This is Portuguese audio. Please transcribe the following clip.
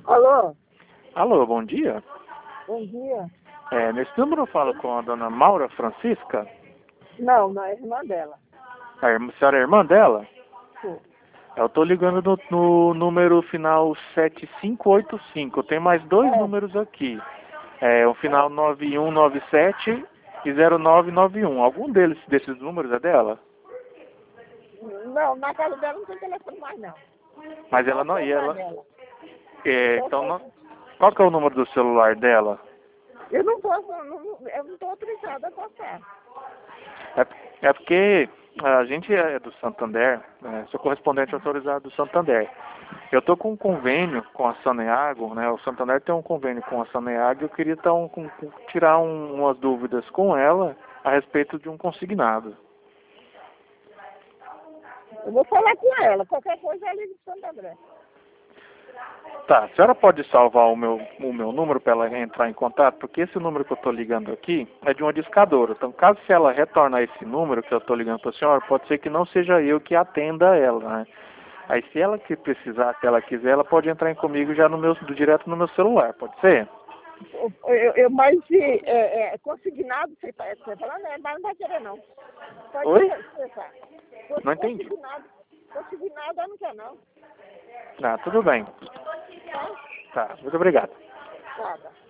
Alô, Alô, bom dia. bom dia. Nesse número eu falo com a dona Maura Francisca. Não é irmã dela. A senhora é irmã dela? Sim. Eu estou ligando no número final 7585. Tem mais dois É, números aqui. O final 9197 e 0991. Algum desses números é dela? não, na casa dela não tem telefone mais, não. Mas ela Só não. o E celular ela. dela. Então, qual que é o número do celular dela? Eu não posso, eu não estou autorizada a passar. É porque a gente é do Santander, né? Sou correspondente autorizado do Santander. Eu estou com um convênio com a Saneago, né? O Santander tem um convênio com a Saneago e eu queria tirar umas dúvidas com ela a respeito de um consignado. Eu vou falar com ela. Qualquer coisa ela liga de Santo André. Tá, a senhora pode salvar o meu número para ela entrar em contato? Porque esse número que eu estou ligando aqui é de uma discadora. Então, caso se ela retornar esse número que eu estou ligando para a senhora, pode ser que não seja eu que atenda ela, né? Aí, se ela que precisar, se ela quiser, ela pode entrar comigo já direto no meu celular, pode ser? Mas consignado, você fala, né? Mas não vai querer, não. Pode Oi? expressar. Não entendi. Consignado ela não quer, não. Ah, tudo bem. Tá? Tá, muito obrigado. Nada.